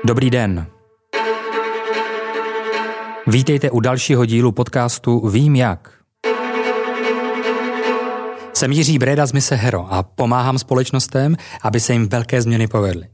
Dobrý den. Vítejte u dalšího dílu podcastu Vím jak. Jsem Jiří Bréda z mise Hero a pomáhám společnostem, aby se jim velké změny povedly.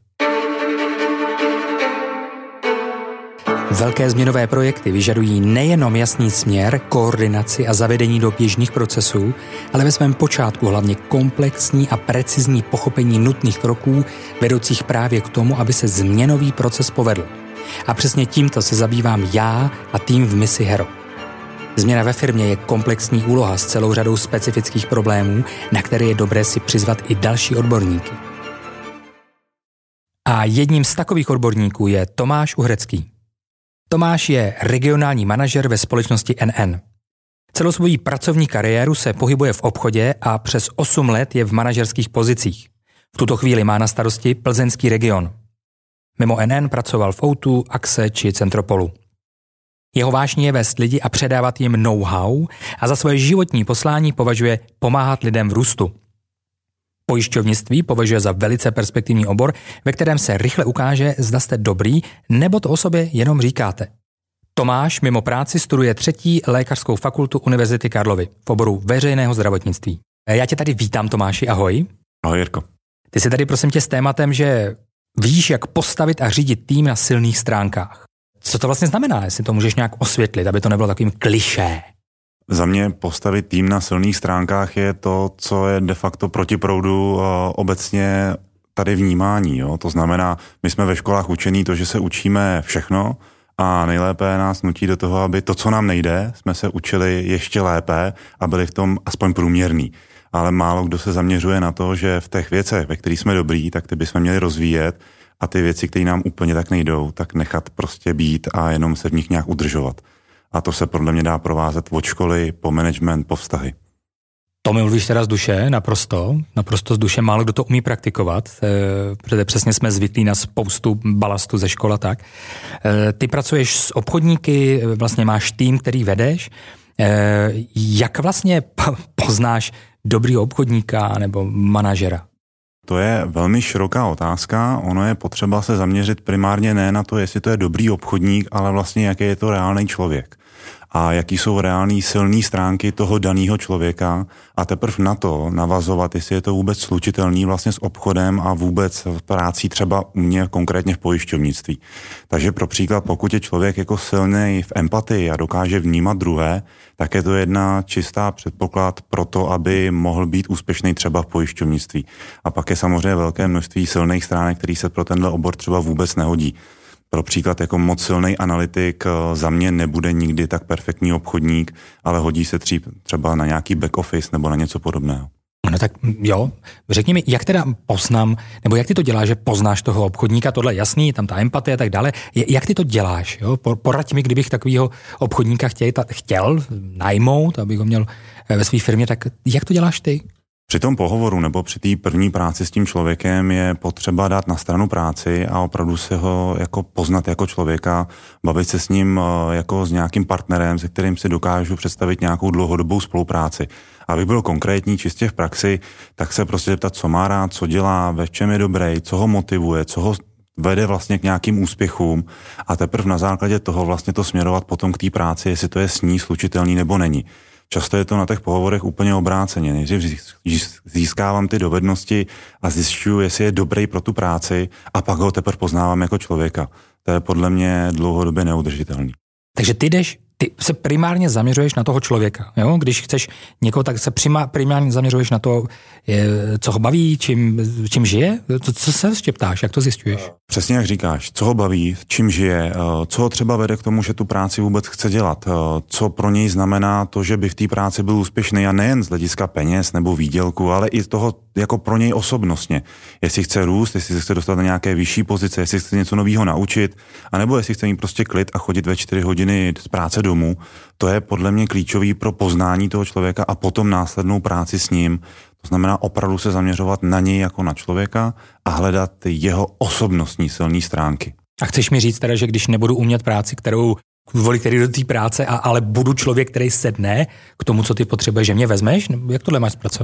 Velké změnové projekty vyžadují nejenom jasný směr, koordinaci a zavedení do běžných procesů, ale ve svém počátku hlavně komplexní a precizní pochopení nutných kroků, vedoucích právě k tomu, aby se změnový proces povedl. A přesně tímto se zabývám já a tým v misi Hero. Změna ve firmě je komplexní úloha s celou řadou specifických problémů, na které je dobré si přizvat i další odborníky. A jedním z takových odborníků je Tomáš Uhrecký. Tomáš je regionální manažer ve společnosti NN. Celou svou pracovní kariéru se pohybuje v obchodě a přes 8 let je v manažerských pozicích. V tuto chvíli má na starosti plzeňský region. Mimo NN pracoval v O2, Axe či Centropolu. Jeho vášní je vést lidi a předávat jim know-how a za svoje životní poslání považuje pomáhat lidem v růstu. Pojišťovnictví považuje za velice perspektivní obor, ve kterém se rychle ukáže, zda jste dobrý, nebo to o sobě jenom říkáte. Tomáš mimo práci studuje 3. lékařskou fakultu Univerzity Karlovy v oboru veřejného zdravotnictví. Já tě tady vítám, Tomáši, ahoj. Ahoj, Jirko. Ty jsi tady prosím tě s tématem, že víš, jak postavit a řídit tým na silných stránkách. Co to vlastně znamená, jestli to můžeš nějak osvětlit, aby to nebylo takovým klišé? Za mě postavit tým na silných stránkách je to, co je de facto proti proudu obecně tady vnímání. Jo? To znamená, my jsme ve školách učení to, že se učíme všechno a nejlépe nás nutí do toho, aby to, co nám nejde, jsme se učili ještě lépe a byli v tom aspoň průměrný. Ale málo kdo se zaměřuje na to, že v těch věcech, ve kterých jsme dobrý, tak ty bychom měli rozvíjet a ty věci, které nám úplně tak nejdou, tak nechat prostě být a jenom se v nich nějak udržovat. A to se podle mě dá provázet od školy, po management, po vztahy. To mi mluvíš teda z duše, naprosto z duše, málo kdo to umí praktikovat, protože přesně jsme zvyklí na spoustu balastu ze škola tak. Ty pracuješ s obchodníky, vlastně máš tým, který vedeš. Jak vlastně poznáš dobrýho obchodníka nebo manažera? To je velmi široká otázka, ono je potřeba se zaměřit primárně ne na to, jestli to je dobrý obchodník, ale vlastně jaký je to reálný člověk. A jaký jsou reální silné stránky toho daného člověka a teprve na to navazovat, jestli je to vůbec slučitelný vlastně s obchodem a vůbec prácí třeba u mě konkrétně v pojišťovnictví. Takže pro příklad, pokud je člověk jako silný v empatii a dokáže vnímat druhé, tak je to jedna čistá předpoklad pro to, aby mohl být úspěšný třeba v pojišťovnictví. A pak je samozřejmě velké množství silných stránek, který se pro tenhle obor třeba vůbec nehodí. Pro příklad jako moc silný analytik za mě nebude nikdy tak perfektní obchodník, ale hodí se třeba na nějaký back office nebo na něco podobného. No tak jo, řekni mi, jak teda poznám, nebo jak ty to děláš, že poznáš toho obchodníka, tohle jasný, tam ta empatie a tak dále, jak ty to děláš, jo? Poraď mi, kdybych takového obchodníka chtěl najmout, abych ho měl ve své firmě, tak jak to děláš ty? Při tom pohovoru nebo při té první práci s tím člověkem je potřeba dát na stranu práci a opravdu se ho jako poznat jako člověka, bavit se s ním jako s nějakým partnerem, se kterým si dokážu představit nějakou dlouhodobou spolupráci. Aby byl konkrétní čistě v praxi, tak se prostě zeptat, co má rád, co dělá, ve čem je dobrý, co ho motivuje, co ho vede vlastně k nějakým úspěchům a teprve na základě toho vlastně to směrovat potom k té práci, jestli to je s ní slučitelný nebo není. Často je to na těch pohovorech úplně obráceně. Nejdřív získávám ty dovednosti a zjišťuju, jestli je dobrý pro tu práci a pak ho teprve poznávám jako člověka. To je podle mě dlouhodobě neudržitelný. Takže ty se primárně zaměřuješ na toho člověka. Jo? Když chceš někoho, tak se primárně zaměřuješ na to, co ho baví, čím žije. Co se ještě ptáš, jak to zjišťuješ? Přesně jak říkáš, co ho baví, čím žije, co ho třeba vede k tomu, že tu práci vůbec chce dělat, co pro něj znamená to, že by v té práci byl úspěšný a nejen z hlediska peněz nebo výdělku, ale i toho jako pro něj osobnostně. Jestli chce růst, jestli se chce dostat na nějaké vyšší pozice, jestli chce něco nového naučit, anebo jestli chce mít prostě klid a chodit ve 4 hodiny z práce domů, to je podle mě klíčový pro poznání toho člověka a potom následnou práci s ním. To znamená opravdu se zaměřovat na něj jako na člověka a hledat jeho osobnostní silné stránky. A chceš mi říct teda, že když nebudu umět práci, kvůli který do té práce, ale budu člověk, který sedne k tomu, co ty potřebuješ, že mě vezmeš? Jak tohle máš zpracovaný?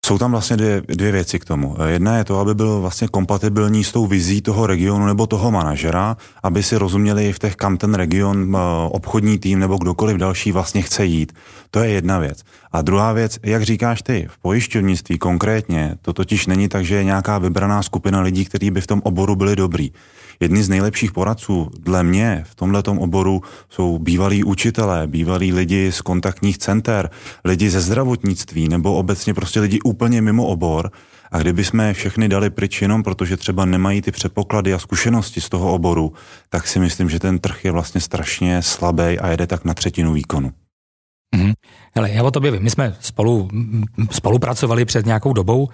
Jsou tam vlastně dvě věci k tomu. Jedna je to, aby byl vlastně kompatibilní s tou vizí toho regionu nebo toho manažera, aby si rozuměli v těch, kam ten region, obchodní tým nebo kdokoliv další vlastně chce jít. To je jedna věc. A druhá věc, jak říkáš ty, v pojišťovnictví konkrétně, to totiž není tak, že je nějaká vybraná skupina lidí, kteří by v tom oboru byli dobrý. Jedni z nejlepších poradců dle mě v tomhletom oboru jsou bývalí učitelé, bývalí lidi z kontaktních center, lidi ze zdravotnictví nebo obecně prostě lidi úplně mimo obor. A kdyby jsme všechny dali pryč jenom protože třeba nemají ty předpoklady a zkušenosti z toho oboru, tak si myslím, že ten trh je vlastně strašně slabý a jede tak na třetinu výkonu. Hele, já o tobě vím, my jsme spolupracovali před nějakou dobou,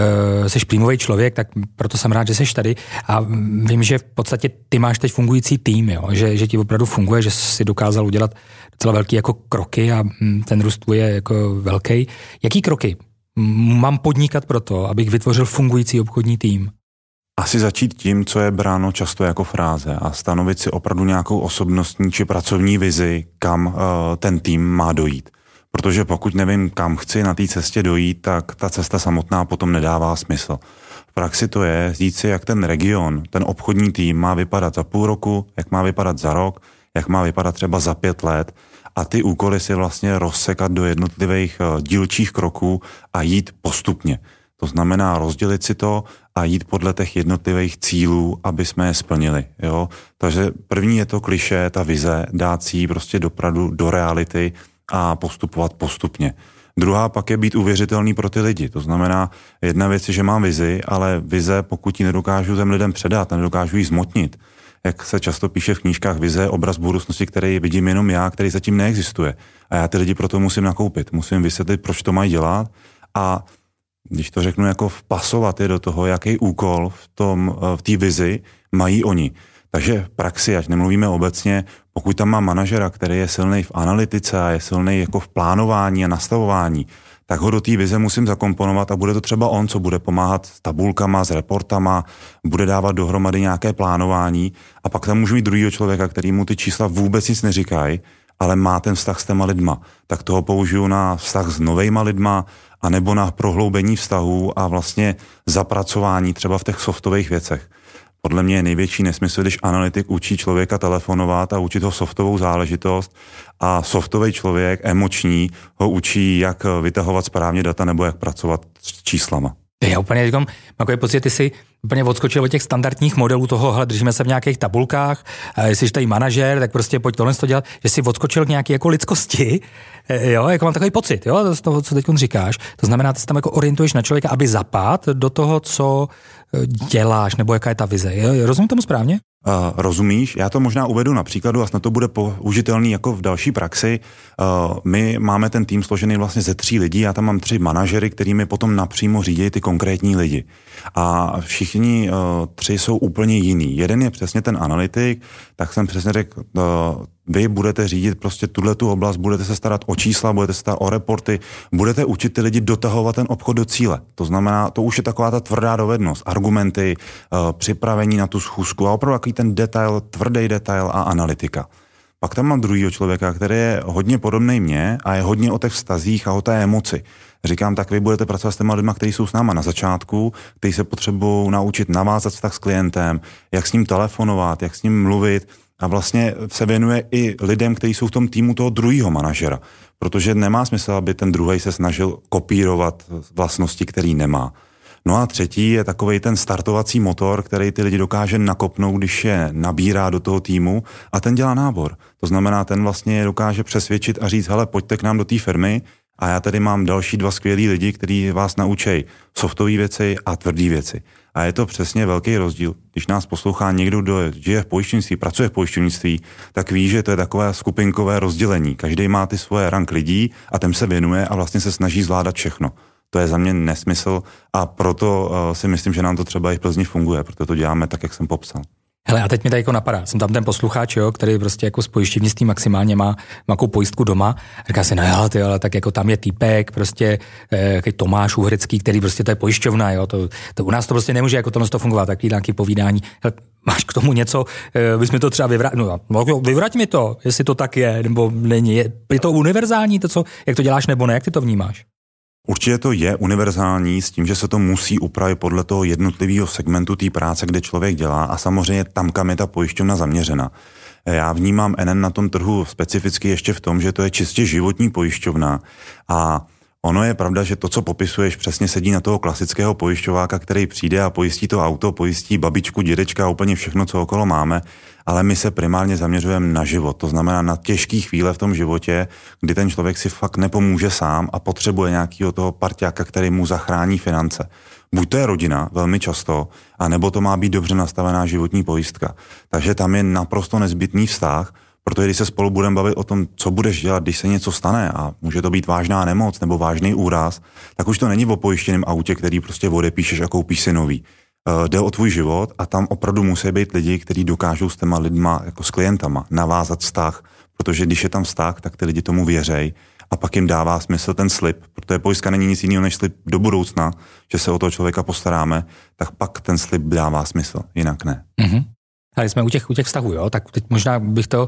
jsi plímový člověk, tak proto jsem rád, že jsi tady a vím, že v podstatě ty máš teď fungující tým, jo? Že ti opravdu funguje, že jsi dokázal udělat docela velký jako kroky a ten růst je jako velký. Jaký kroky mám podnikat pro to, abych vytvořil fungující obchodní tým? Asi začít tím, co je bráno často jako fráze a stanovit si opravdu nějakou osobnostní či pracovní vizi, kam ten tým má dojít. Protože pokud nevím, kam chci na té cestě dojít, tak ta cesta samotná potom nedává smysl. V praxi to je říct si, jak ten region, ten obchodní tým má vypadat za půl roku, jak má vypadat za rok, jak má vypadat třeba za 5 let a ty úkoly si vlastně rozsekat do jednotlivých dílčích kroků a jít postupně. To znamená rozdělit si to a jít podle těch jednotlivých cílů, aby jsme je splnili. Jo? Takže první je to klišé, ta vize, dát si ji prostě dopravdu do reality a postupovat postupně. Druhá pak je být uvěřitelný pro ty lidi. To znamená, jedna věc je, že mám vizi, ale vize, pokud ji nedokážu těm lidem předat, nedokážu ji zmotnit, jak se často píše v knížkách, vize je obraz budoucnosti, který vidím jenom já, který zatím neexistuje. A já ty lidi proto musím nakoupit. Musím vysvětlit, proč to mají dělat a když to řeknu, jako vpasovat je do toho, jaký úkol v té vizi mají oni. Takže v praxi, ať nemluvíme obecně, pokud tam mám manažera, který je silný v analytice a je silný jako v plánování a nastavování, tak ho do té vize musím zakomponovat a bude to třeba on, co bude pomáhat s tabulkama, s reportama, bude dávat dohromady nějaké plánování a pak tam můžu mít druhýho člověka, který mu ty čísla vůbec nic neříkají, ale má ten vztah s těma lidma. Tak toho použiju na vztah s novejma lidma a nebo na prohloubení vztahů a vlastně zapracování třeba v těch softových věcech. Podle mě je největší nesmysl, když analytik učí člověka telefonovat a učit ho softovou záležitost a softový člověk, emoční, ho učí, jak vytahovat správně data nebo jak pracovat s číslama. Já úplně říkám, takový pocit, ty jsi úplně odskočil od těch standardních modelů toho, hele, držíme se v nějakých tabulkách, a jestli jsi tady manažer, tak prostě pojď tohle to dělat, že jsi odskočil k nějaké jako lidskosti, jo, jako mám takový pocit, jo, z toho, co teď říkáš. To znamená, ty se tam jako orientuješ na člověka, aby zapadl do toho, co děláš, nebo jaká je ta vize. Jo, rozumím tomu správně? Rozumíš? Já to možná uvedu na příkladu a snad to bude použitelný jako v další praxi. My máme ten tým složený vlastně ze 3 lidí, já tam mám 3 manažery, kterými potom napřímo řídí ty konkrétní lidi. A všichni 3 jsou úplně jiný. Jeden je přesně ten analytik, tak jsem přesně řekl, vy budete řídit prostě tuhletu oblast, budete se starat o čísla, budete se starat o reporty, budete učit ty lidi dotahovat ten obchod do cíle. To znamená, to už je taková ta tvrdá dovednost, argumenty, připravení na tu schůzku a opravdu takový ten detail, tvrdý detail a analytika. Pak tam mám druhýho člověka, který je hodně podobný mně a je hodně o těch vztazích a o té emoci. Říkám, tak vy budete pracovat s těma lidma, kteří jsou s náma na začátku, kteří se potřebují naučit navázat vztah s klientem, jak s ním telefonovat, jak s ním mluvit a vlastně se věnuje i lidem, kteří jsou v tom týmu toho druhého manažera, protože nemá smysl, aby ten druhý se snažil kopírovat vlastnosti, který nemá. No a třetí je takovej ten startovací motor, který ty lidi dokáže nakopnout, když je nabírá do toho týmu a ten dělá nábor. To znamená, ten vlastně je dokáže přesvědčit a říct, hele, pojďte k nám do té firmy a já tady mám další 2 skvělí lidi, kteří vás naučí softové věci a tvrdé věci. A je to přesně velký rozdíl. Když nás poslouchá někdo, kdo žije v pojišťovnictví, pracuje v pojišťovnictví, tak ví, že to je takové skupinkové rozdělení. Každý má ty svoje rank lidí a ten se věnuje a vlastně se snaží zvládat všechno. To je za mě nesmysl a proto si myslím, že nám to třeba i v Plzni funguje, proto to děláme tak, jak jsem popsal. Hele, a teď mi tady jako napadá, jsem tam ten posluchač, jo, který prostě jako z pojišťovnictví maximálně má nějakou pojistku doma. Říká si, no jo, ty, ale tak jako tam je týpek, prostě Tomáš Uhrecký, který prostě to je pojišťovna, jo, to u nás to prostě nemůže jako to fungovat, takový nějaký povídání. Hele, máš k tomu něco, bys mi to třeba vyvrať mi to, jestli to tak je, nebo není. Je to univerzální, to co, jak to děláš, nebo ne, jak ty to vnímáš? Určitě to je univerzální s tím, že se to musí upravit podle toho jednotlivého segmentu té práce, kde člověk dělá a samozřejmě tam, kam je ta pojišťovna zaměřena. Já vnímám NN na tom trhu specificky ještě v tom, že to je čistě životní pojišťovna a ono je pravda, že to, co popisuješ, přesně sedí na toho klasického pojišťováka, který přijde a pojistí to auto, pojistí babičku, dědečka a úplně všechno, co okolo máme, ale my se primárně zaměřujeme na život, to znamená na těžké chvíle v tom životě, kdy ten člověk si fakt nepomůže sám a potřebuje nějakého toho parťáka, který mu zachrání finance. Buď to je rodina, velmi často, anebo to má být dobře nastavená životní pojistka. Takže tam je naprosto nezbytný vztah, protože když se spolu budeme bavit o tom, co budeš dělat, když se něco stane a může to být vážná nemoc nebo vážný úraz, tak už to není o pojištěném autě, který prostě odepíšeš a koupíš si nový. Jde o tvůj život a tam opravdu musí být lidi, kteří dokážou s těma lidma, jako s klientama, navázat vztah, protože když je tam vztah, tak ty lidi tomu věřej a pak jim dává smysl ten slib, protože pojistka není nic jiného než slib do budoucna, že se o toho člověka postaráme, tak pak ten slib dává smysl, jinak ne. Mm-hmm. Ale jsme u těch vztahů, jo? Tak teď možná bych to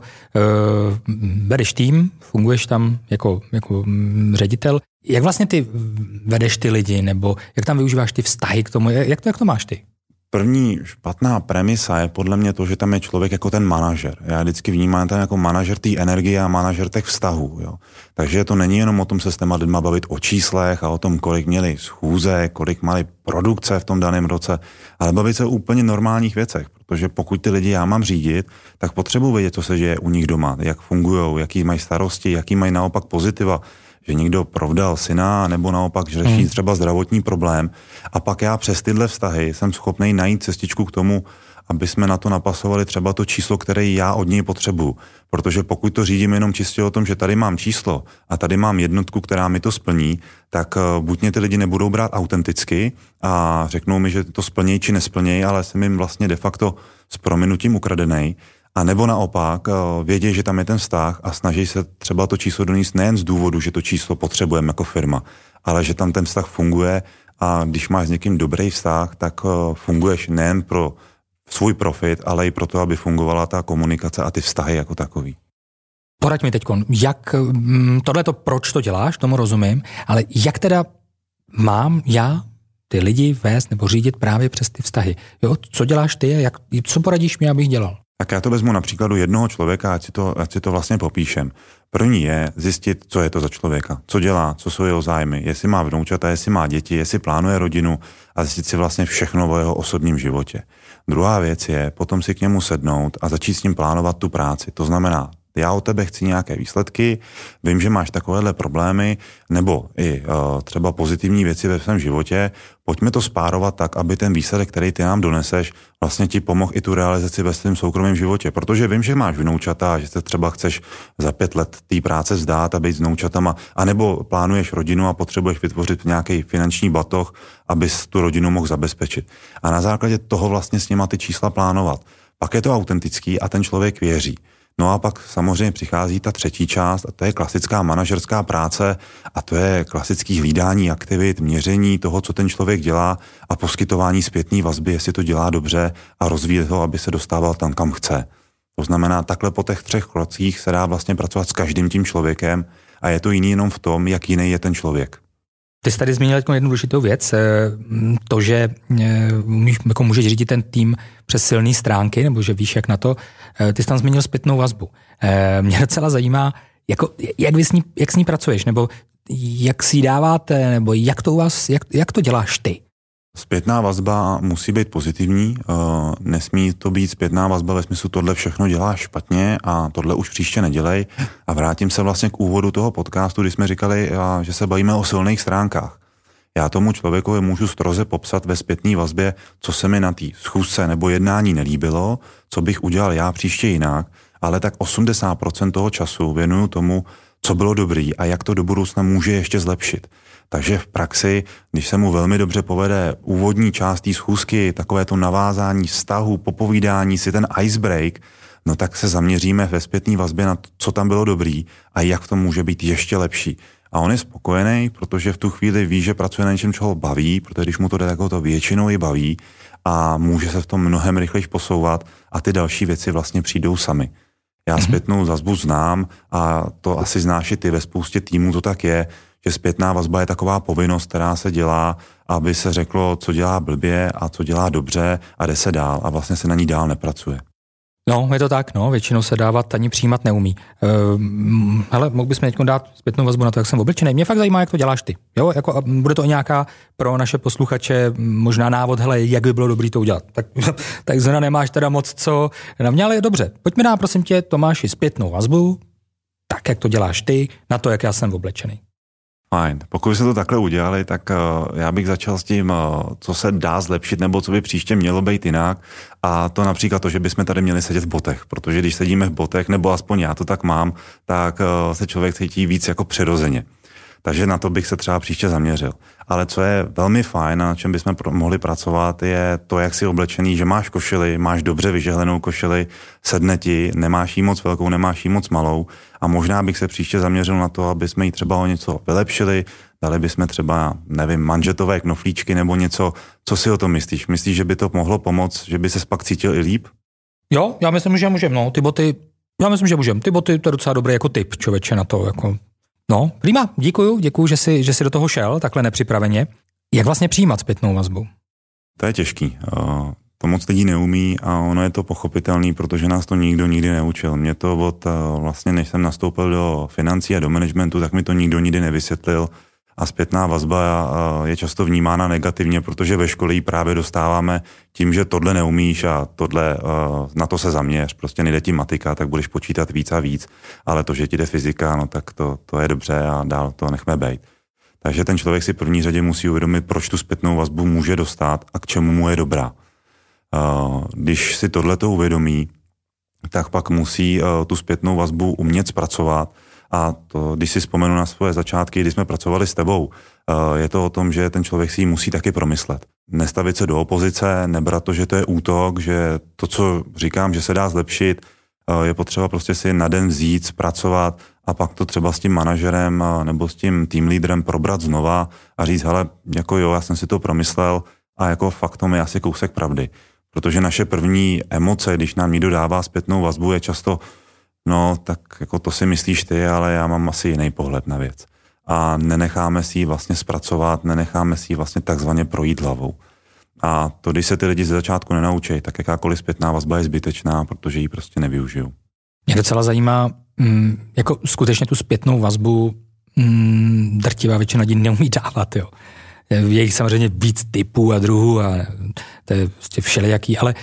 vedeš tým, funguješ tam jako ředitel. Jak vlastně ty vedeš ty lidi, nebo jak tam využíváš ty vztahy k tomu, jak to máš ty? První špatná premisa je podle mě to, že tam je člověk jako ten manažer. Já vždycky vnímám tam jako manažer té energie a manažer těch vztahů. Jo. Takže to není jenom o tom se s těma lidma bavit o číslech a o tom, kolik měli schůze, kolik měli produkce v tom daném roce, ale bavit se o úplně normálních věcech, protože pokud ty lidi já mám řídit, tak potřebuji vědět, co se děje u nich doma, jak fungujou, jaký mají starosti, jaký mají naopak pozitiva, že někdo provdal syna, nebo naopak že řeší třeba zdravotní problém. A pak já přes tyhle vztahy jsem schopný najít cestičku k tomu, aby jsme na to napasovali třeba to číslo, které já od něj potřebuju. Protože pokud to řídím jenom čistě o tom, že tady mám číslo a tady mám jednotku, která mi to splní, tak buď mě ty lidi nebudou brát autenticky a řeknou mi, že to splnějí či nesplnějí, ale jsem jim vlastně de facto s prominutím ukradenej. A nebo naopak vědějí, že tam je ten vztah a snaží se třeba to číslo donést nejen z důvodu, že to číslo potřebujeme jako firma, ale že tam ten vztah funguje a když máš s někým dobrý vztah, tak funguješ nejen pro svůj profit, ale i pro to, aby fungovala ta komunikace a ty vztahy jako takový. Poraď mi teďko, jak tohleto, proč to děláš, tomu rozumím, ale jak teda mám já ty lidi vést nebo řídit právě přes ty vztahy? Jo, co děláš ty a co poradíš mi, abych dělal? Tak já to vezmu na příkladu jednoho člověka, ať si to vlastně popíšem. První je zjistit, co je to za člověka, co dělá, co jsou jeho zájmy, jestli má vnoučata, jestli má děti, jestli plánuje rodinu a zjistit si vlastně všechno o jeho osobním životě. Druhá věc je potom si k němu sednout a začít s ním plánovat tu práci. To znamená, já od tebe chci nějaké výsledky, vím, že máš takovéhle problémy, nebo i třeba pozitivní věci ve svém životě, pojďme to spárovat tak, aby ten výsledek, který ty nám doneseš, vlastně ti pomohl i tu realizaci ve svém soukromém životě. Protože vím, že máš vnoučata a že se třeba chceš za 5 let té práce vzdát a být s vnoučatama, anebo plánuješ rodinu a potřebuješ vytvořit nějaký finanční batoh, abys tu rodinu mohl zabezpečit. A na základě toho vlastně s nima ty čísla plánovat. Pak je to autentický a ten člověk věří. No a pak samozřejmě přichází ta třetí část a to je klasická manažerská práce a to je klasický hlídání aktivit, měření toho, co ten člověk dělá a poskytování zpětné vazby, jestli to dělá dobře a rozvíjet ho, aby se dostával tam, kam chce. To znamená, takhle po těch 3 krocích se dá vlastně pracovat s každým tím člověkem a je to jiný jenom v tom, jak jiný je ten člověk. Ty jsi tady zmínil jednu důležitou věc, to, že můžeš řídit ten tým přes silné stránky, nebo že víš, jak na to. Ty jsi tam zmínil zpětnou vazbu. Mě docela zajímá, jak s ní pracuješ, nebo jak si ji dáváte, nebo jak to děláš ty? Zpětná vazba musí být pozitivní, nesmí to být zpětná vazba ve smyslu tohle všechno děláš špatně a tohle už příště nedělej. A vrátím se vlastně k úvodu toho podcastu, kdy jsme říkali, že se bavíme o silných stránkách. Já tomu člověkovi můžu stroze popsat ve zpětné vazbě, co se mi na té schůzce nebo jednání nelíbilo, co bych udělal já příště jinak, ale tak 80% toho času věnuju tomu, co bylo dobrý a jak to do budoucna může ještě zlepšit. Takže v praxi, když se mu velmi dobře povede úvodní část té schůzky, takové to navázání vztahu, popovídání si, ten icebreak, no tak se zaměříme ve zpětné vazbě na to, co tam bylo dobrý a jak to může být ještě lepší. A on je spokojený, protože v tu chvíli ví, že pracuje na něčem, čo ho baví, protože když mu to jde, tak ho to většinou i baví a může se v tom mnohem rychleji posouvat a ty další věci vlastně přijdou sami. Já zpětnou vazbu znám a to asi znáš i ty, ve spoustě týmů to tak je, že zpětná vazba je taková povinnost, která se dělá, aby se řeklo, co dělá blbě a co dělá dobře a jde se dál a vlastně se na ní dál nepracuje. No, je to tak, no, většinou se dávat ani přijímat neumí. Hele, mohl bychom teď dát zpětnou vazbu na to, jak jsem oblečený. Mě fakt zajímá, jak to děláš ty. Jo, jako bude to nějaká pro naše posluchače možná návod, hele, jak by bylo dobrý to udělat. Tak zrovna nemáš teda moc co na mě, ale dobře. Pojďme dát, prosím tě, Tomáši, zpětnou vazbu, tak, jak to děláš ty, na to, jak já jsem oblečený. Fajn. Pokud se to takhle udělali, tak já bych začal s tím, co se dá zlepšit, nebo co by příště mělo být jinak. A to například to, že bychom tady měli sedět v botech, protože když sedíme v botech, nebo aspoň já to tak mám, tak se člověk cítí víc jako přirozeně. Takže na to bych se třeba příště zaměřil. Ale co je velmi fajn a na čem bychom mohli pracovat, je to, jak jsi oblečený, že máš košili, máš dobře vyžehlenou košili, sedne ti, nemáš jí moc velkou, nemáš jí moc malou a možná bych se příště zaměřil na to, aby jsme jí třeba o něco vylepšili, dali bychom třeba, nevím, manžetové knoflíčky nebo něco. Co si o tom myslíš? Myslíš, že by to mohlo pomoct, že by ses pak cítil i líp? Jo, já myslím, že můžeme, no, ty boty, já myslím, že můžeme. Ty boty, to je docela dobrý jako tip, člověče, na to, jako. No, prima, děkuju, že jsi do toho šel, takhle nepřipraveně. Jak vlastně přijímat zpětnou vazbu? To je těžký. To moc lidí neumí a ono je to pochopitelný, protože nás to nikdo nikdy neučil. Mě to vlastně, než jsem nastoupil do financí a do managementu, tak mi to nikdo nikdy nevysvětlil. A zpětná vazba je často vnímána negativně, protože ve škole ji právě dostáváme tím, že tohle neumíš a tohle, na to se zaměř. Prostě nejde ti matika, tak budeš počítat víc a víc, ale to, že ti jde fyzika, no tak to je dobře a dál to nechme bejt. Takže ten člověk si v první řadě musí uvědomit, proč tu zpětnou vazbu může dostat a k čemu mu je dobrá. Když si tohleto uvědomí, tak pak musí tu zpětnou vazbu umět zpracovat. A to, když si vzpomenu na svoje začátky, kdy jsme pracovali s tebou, je to o tom, že ten člověk si ji musí taky promyslet. Nestavit se do opozice, nebrat to, že to je útok, že to, co říkám, že se dá zlepšit, je potřeba prostě si na den vzít, zpracovat a pak to třeba s tím manažerem nebo s tím team leaderem probrat znova a říct, hele, jako jo, já jsem si to promyslel a jako fakt to je asi kousek pravdy. Protože naše první emoce, když nám někdo dává zpětnou vazbu, je často no, tak jako to si myslíš ty, ale já mám asi jiný pohled na věc. A nenecháme si ji vlastně zpracovat, nenecháme si ji vlastně takzvaně projít hlavou. A to, když se ty lidi ze začátku nenaučí, tak jakákoliv zpětná vazba je zbytečná, protože ji prostě nevyužijou. Mě docela zajímá, jako skutečně tu zpětnou vazbu drtivá většina lidí neumí dávat, jo. Je jich samozřejmě víc typů a druhů a to je prostě všelijaký, ale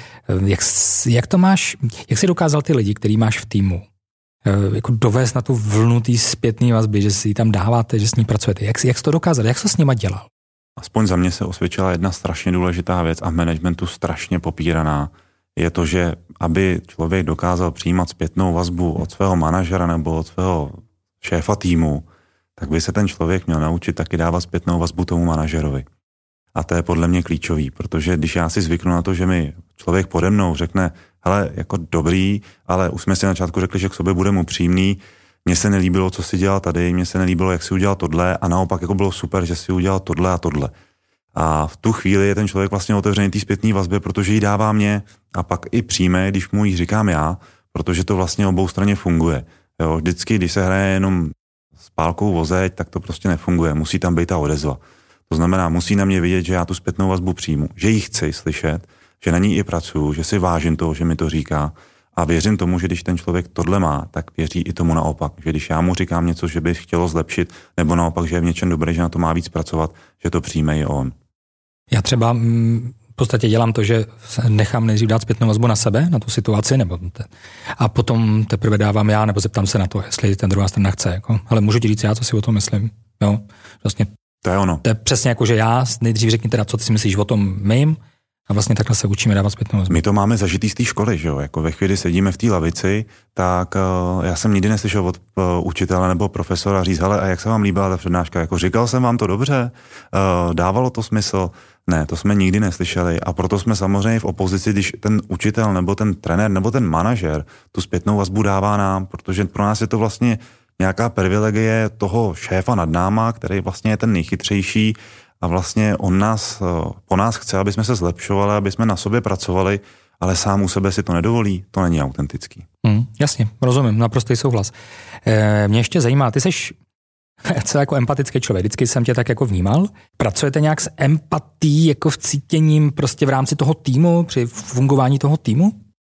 jak to máš, jak jsi dokázal ty lidi, který máš v týmu, jako dovést na tu vlnu té zpětné vazby, že si ji tam dáváte, že s ní pracujete. Jak jsi to dokázal? Jak jsi s nima dělal? Aspoň za mě se osvědčila jedna strašně důležitá věc a v managementu strašně popíraná. Je to, že aby člověk dokázal přijímat zpětnou vazbu od svého manažera nebo od svého šéfa týmu, tak by se ten člověk měl naučit taky dávat zpětnou vazbu tomu manažerovi. A to je podle mě klíčový, protože když já si zvyknu na to, že mi člověk pode mnou řekne, hele, jako dobrý, ale už jsme si na začátku řekli, že k sobě budeme upřímný, mně se nelíbilo, co si dělal tady, mně se nelíbilo, jak si udělal tohle a naopak jako bylo super, že si udělal tohle a tohle. A v tu chvíli je ten člověk vlastně otevřený té zpětné vazbě, protože ji dává mě a pak i přijme, když mu ji říkám já, protože to vlastně obou straně funguje. Jo, vždycky, když se hraje jenom s pálkou vozeď, tak to prostě nefunguje. Musí tam být ta odezva. To znamená, musí na mě vidět, že já tu zpětnou vazbu přijmu, že ji chci slyšet, že na ní i pracuju, že si vážím toho, že mi to říká a věřím tomu, že když ten člověk tohle má, tak věří i tomu naopak. Že když já mu říkám něco, že by chtělo zlepšit, nebo naopak, že je v něčem dobré, že na to má víc pracovat, že to přijme i on. Já třeba v podstatě dělám to, že nechám nejdřív dát zpětnou vazbu na sebe, na tu situaci, a potom teprve dávám já, nebo zeptám se na to, jestli ten druhá strana chce. Jako. Ale můžu ti říct já, co si o tom myslím. Jo, vlastně. To je ono. To je přesně jako, že já nejdřív řekni teda, co ty si myslíš o tom mým, a vlastně takhle se učíme dávat zpětnou vazbu. My to máme zažitý z té školy, že jo? Jako ve chvíli sedíme v té lavici, tak já jsem nikdy neslyšel od učitele nebo profesora říct, hele, a jak se vám líbila ta přednáška? Jako říkal jsem vám to dobře? Dávalo to smysl? Ne, to jsme nikdy neslyšeli a proto jsme samozřejmě v opozici, když ten učitel nebo ten trenér nebo ten manažer tu zpětnou vazbu dává nám, protože pro nás je to vlastně nějaká privilegie toho šéfa nad náma, který vlastně je ten nejchytřejší a vlastně on po nás chce, aby jsme se zlepšovali, aby jsme na sobě pracovali, ale sám u sebe si to nedovolí, to není autentický. Jasně, rozumím, naprostý souhlas. Mě ještě zajímá, ty seš Co jako empatický člověk, vždycky jsem tě tak jako vnímal. Pracujete nějak s empatií, jako v cítěním prostě v rámci toho týmu, při fungování toho týmu?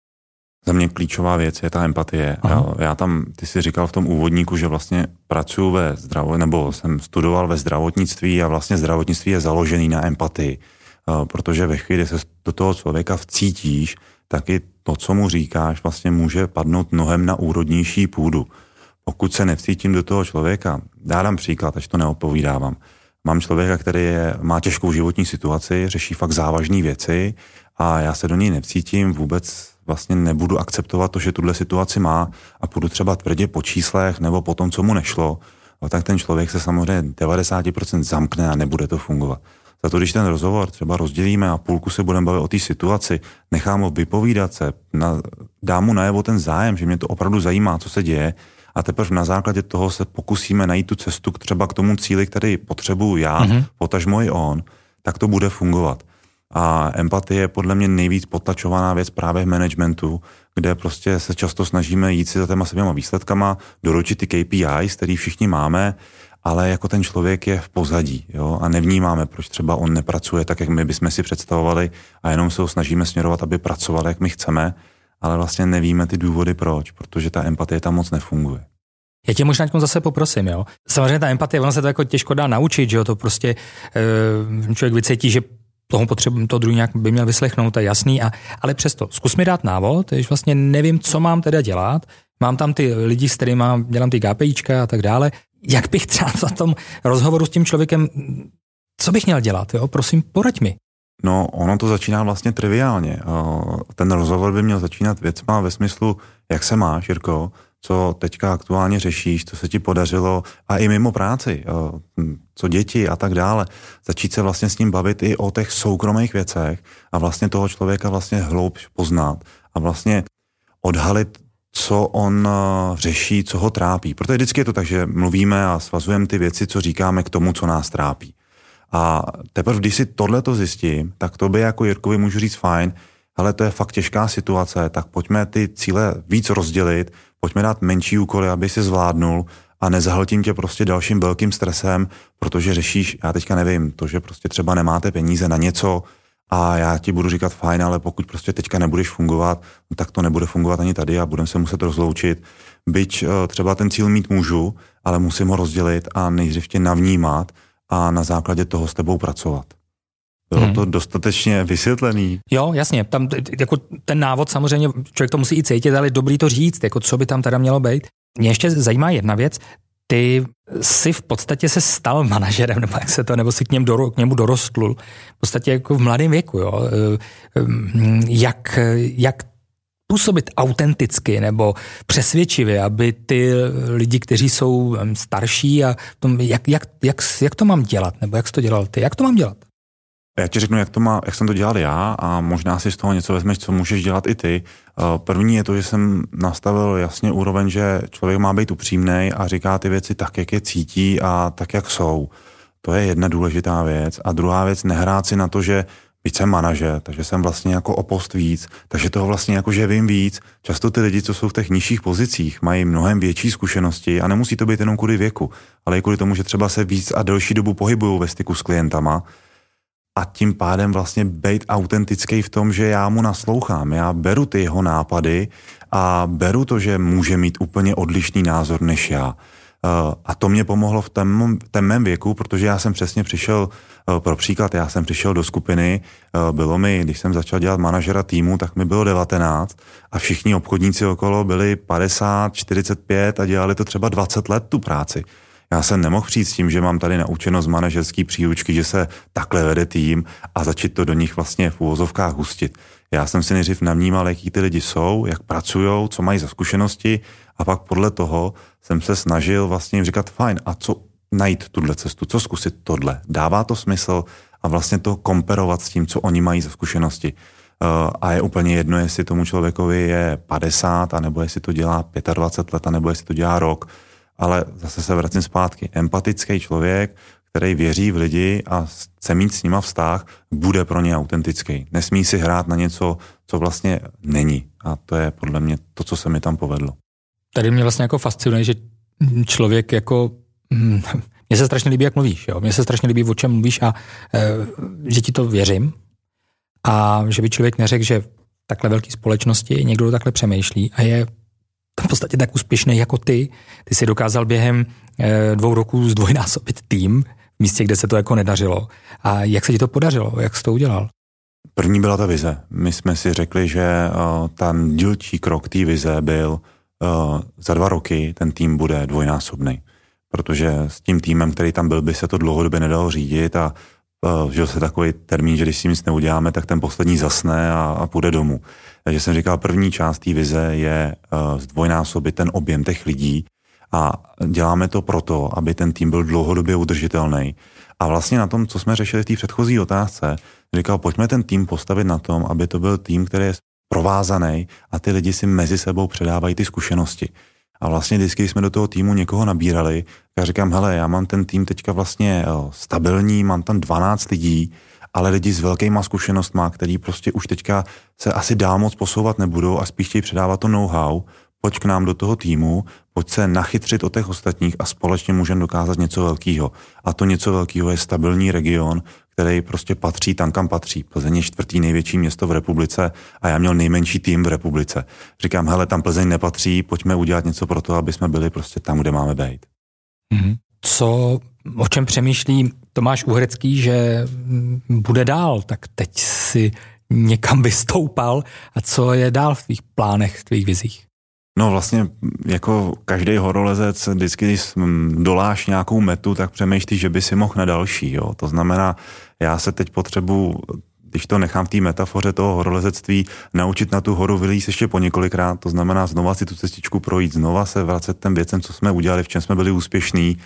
Za mě klíčová věc je ta empatie. Já tam, ty jsi říkal v tom úvodníku, že vlastně pracuji nebo jsem studoval ve zdravotnictví a vlastně zdravotnictví je založený na empatii. Protože ve chvíli se do toho člověka vcítíš, tak i to, co mu říkáš, vlastně může padnout mnohem na úrodnější půdu. Pokud se nevcítím do toho člověka, dám příklad, až to neopovídávám. Mám člověka, který má těžkou životní situaci, řeší fakt závažné věci a já se do něj nevcítím, vůbec vlastně nebudu akceptovat to, že tuhle situaci má a půjdu třeba tvrdě po číslech nebo po tom, co mu nešlo, tak ten člověk se samozřejmě 90% zamkne a nebude to fungovat. Za to, když ten rozhovor třeba rozdělíme a půlku se budeme bavit o té situaci, nechám ho vypovídat se, dám mu najevo ten zájem, že mě to opravdu zajímá, co se děje, a teprve na základě toho se pokusíme najít tu cestu třeba k tomu cíli, který potřebuju já, potažmo i on, tak to bude fungovat. A empatie je podle mě nejvíc potlačovaná věc právě v managementu, kde prostě se často snažíme jít si za těma svýma výsledkama, doručit ty KPIs, který všichni máme, ale jako ten člověk je v pozadí, jo, a nevnímáme, proč třeba on nepracuje tak, jak my bychom si představovali a jenom se ho snažíme směrovat, aby pracoval, jak my chceme, ale vlastně nevíme ty důvody proč, protože ta empatie tam moc nefunguje. Já tě možná zase poprosím, jo. Samozřejmě ta empatie, ono se to jako těžko dá naučit, že jo, to prostě člověk vycítí, že to druhý nějak by měl vyslechnout, to je jasný, ale přesto, zkus mi dát návod, když vlastně nevím, co mám teda dělat, mám tam ty lidi, s kterými dělám ty KPIčka a tak dále, jak bych třeba za tom rozhovoru s tím člověkem, co bych měl dělat, jo, prosím, poraď mi. No, ono to začíná vlastně triviálně. Ten rozhovor by měl začínat věcma ve smyslu, jak se máš, Jirko, co teďka aktuálně řešíš, co se ti podařilo a i mimo práci, co děti a tak dále. Začít se vlastně s ním bavit i o těch soukromých věcech a vlastně toho člověka vlastně hloub poznat a vlastně odhalit, co on řeší, co ho trápí. Protože vždycky je to tak, že mluvíme a svazujeme ty věci, co říkáme k tomu, co nás trápí. A teprve, když si tohleto zjistím, tak tobě jako Jirkovi můžu říct fajn, ale to je fakt těžká situace, tak pojďme ty cíle víc rozdělit, pojďme dát menší úkoly, aby si zvládnul a nezahltím tě prostě dalším velkým stresem, protože řešíš, já teďka nevím, to, že prostě třeba nemáte peníze na něco a já ti budu říkat fajn, ale pokud prostě teďka nebudeš fungovat, tak to nebude fungovat ani tady a budeme se muset rozloučit. Byť třeba ten cíl mít můžu, ale musím ho rozdělit a nejdřív tě navnímat a na základě toho s tebou pracovat. Bylo to dostatečně vysvětlený? Jo, jasně. Tam jako ten návod samozřejmě, člověk to musí i cítit, ale je dobrý to říct, jako co by tam teda mělo být. Mě ještě zajímá jedna věc. Ty jsi v podstatě se stal manažerem, nebo jak se to, nebo si k němu dorostl. V podstatě jako v mladém věku, jo. Jak působit autenticky nebo přesvědčivě, aby ty lidi, kteří jsou starší a jak to mám dělat, nebo jak jsi to dělal ty, jak to mám dělat? Já ti řeknu, jak jsem to dělal já a možná si z toho něco vezmeš, co můžeš dělat i ty. První je to, že jsem nastavil jasně úroveň, že člověk má být upřímnej a říká ty věci tak, jak je cítí a tak, jak jsou. To je jedna důležitá věc. A druhá věc, nehrát si na to, že byť jsem manažer, takže jsem vlastně jako o post víc, takže toho vlastně jako, že vím víc. Často ty lidi, co jsou v těch nižších pozicích, mají mnohem větší zkušenosti a nemusí to být jenom kvůli věku, ale i kvůli tomu, že třeba se víc a delší dobu pohybují ve styku s klientama. A tím pádem vlastně být autentický v tom, že já mu naslouchám. Já beru ty jeho nápady a beru to, že může mít úplně odlišný názor než já. A to mě pomohlo v tom mém věku, protože já jsem přesně přišel, pro příklad, já jsem přišel do skupiny, bylo mi, když jsem začal dělat manažera týmu, tak mi bylo 19 a všichni obchodníci okolo byli 50, 45 a dělali to třeba 20 let tu práci. Já jsem nemohl přijít s tím, že mám tady naučeno z manažerský příručky, že se takhle vede tým a začít to do nich vlastně v uvozovkách hustit. Já jsem si nejdřív navnímal, jaký ty lidi jsou, jak pracujou, co mají za zkušenosti a pak podle toho jsem se snažil vlastně jim říkat fajn, a co najít tuhle cestu, co zkusit tohle. Dává to smysl a vlastně to komparovat s tím, co oni mají za zkušenosti. A je úplně jedno, jestli tomu člověkovi je 50, anebo jestli to dělá 25 let, anebo jestli to dělá rok. Ale zase se vracím zpátky. Empatický člověk, který věří v lidi a chce mít s nima vztah, bude pro ně autentický. Nesmí si hrát na něco, co vlastně není. A to je podle mě to, co se mi tam povedlo. Tady mě vlastně jako fascinuje, že člověk jako mně se strašně líbí, jak mluvíš. Jo? Mně se strašně líbí, o čem mluvíš a že ti to věřím. A že by člověk neřekl, že v takhle velké společnosti někdo takhle přemýšlí a je v podstatě tak úspěšný jako ty. Ty si dokázal během 2 roků zdvojnásobit tým v místě, kde se to jako nedařilo. A jak se ti to podařilo? Jak jsi to udělal? První byla ta vize. My jsme si řekli, že ten dílčí krok té vize byl za 2 roky ten tým bude dvojnásobný. Protože s tím týmem, který tam byl, by se to dlouhodobě nedalo řídit a že se takový termín, že když si nic neuděláme, tak ten poslední zasne a půjde domů. Takže jsem říkal, první část té vize je zdvojnásobit ten objem těch lidí a děláme to proto, aby ten tým byl dlouhodobě udržitelný. A vlastně na tom, co jsme řešili v té předchozí otázce, říkal, pojďme ten tým postavit na tom, aby to byl tým, který je provázaný a ty lidi si mezi sebou předávají ty zkušenosti. A vlastně vždycky, když jsme do toho týmu někoho nabírali, tak říkám, hele, já mám ten tým teďka vlastně stabilní, mám tam 12 lidí, ale lidi s velkýma zkušenostma, který prostě už teďka se asi dál moc posouvat nebudou a spíš chtějí předávat to know-how, pojď k nám do toho týmu, pojď se nachytřit od těch ostatních a společně můžeme dokázat něco velkého. A to něco velkého je stabilní region, který prostě patří tam, kam patří. Plzeň je 4. největší město v republice a já měl nejmenší tým v republice. Říkám, hele, tam Plzeň nepatří, pojďme udělat něco pro to, aby jsme byli prostě tam, kde máme být. O čem přemýšlí Tomáš Uhrecký, že bude dál? Tak teď si někam vystoupal a co je dál v tvých plánech, v tvých vizích? No vlastně jako každý horolezec, vždycky, když doláš nějakou metu, tak přemýšlíš, že by si mohl na další. Jo? To znamená, já se teď potřebuji, když to nechám v té metafoře toho horolezectví, naučit na tu horu vylízt ještě po několikrát. To znamená znova si tu cestičku projít, znova se vracet těm věcem, co jsme udělali, v čem jsme byli úspěšní.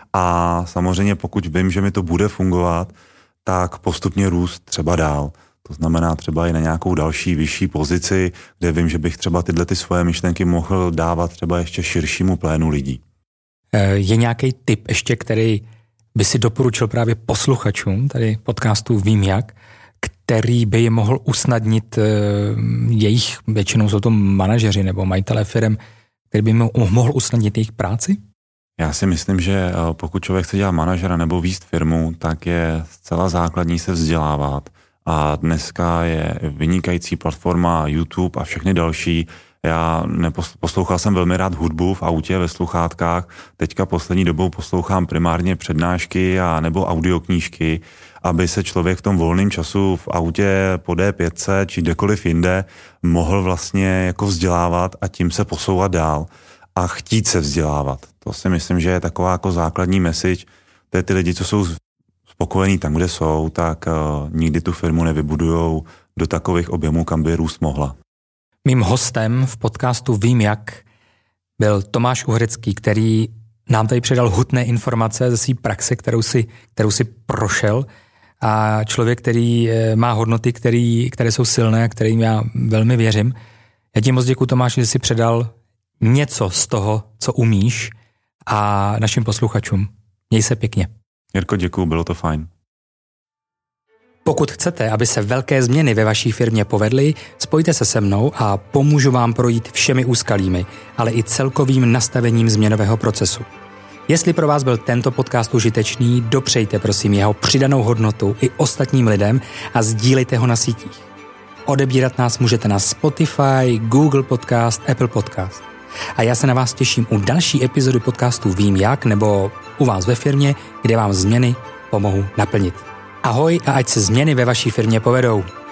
A samozřejmě pokud vím, že mi to bude fungovat, tak postupně růst třeba dál. To znamená třeba i na nějakou další vyšší pozici, kde vím, že bych třeba tyhle ty svoje myšlenky mohl dávat třeba ještě širšímu plénu lidí. Je nějaký tip ještě, který by si doporučil právě posluchačům tady podcastu Vím jak, který by je mohl usnadnit jejich, většinou jsou to manažeři nebo majitelé firem, který by mohl usnadnit jejich práci? Já si myslím, že pokud člověk chce dělat manažera nebo vést firmu, tak je zcela základní se vzdělávat. A dneska je vynikající platforma YouTube a všechny další. Já poslouchal jsem velmi rád hudbu v autě ve sluchátkách. Teďka poslední dobou poslouchám primárně přednášky a nebo audioknížky, aby se člověk v tom volném času v autě po D5 či kdekoliv jinde mohl vlastně jako vzdělávat a tím se posouvat dál a chtít se vzdělávat. To si myslím, že je taková jako základní message. To je ty lidi, co jsou spokojení tam, kde jsou, tak nikdy tu firmu nevybudujou do takových objemů, kam by růst mohla. Mým hostem v podcastu Vím jak byl Tomáš Uhrecký, který nám tady předal hutné informace ze své praxe, kterou si prošel, a člověk, který má hodnoty, které jsou silné a kterým já velmi věřím. Já ti moc děkuju, Tomáši, že jsi předal něco z toho, co umíš, a našim posluchačům. Měj se pěkně. Jirko, děkuju, bylo to fajn. Pokud chcete, aby se velké změny ve vaší firmě povedly, spojte se se mnou a pomůžu vám projít všemi úskalími, ale i celkovým nastavením změnového procesu. Jestli pro vás byl tento podcast užitečný, dopřejte prosím jeho přidanou hodnotu i ostatním lidem a sdílejte ho na sítích. Odebírat nás můžete na Spotify, Google Podcast, Apple Podcast. A já se na vás těším u další epizody podcastu Vím jak, nebo u vás ve firmě, kde vám změny pomohu naplnit. Ahoj a ať se změny ve vaší firmě povedou.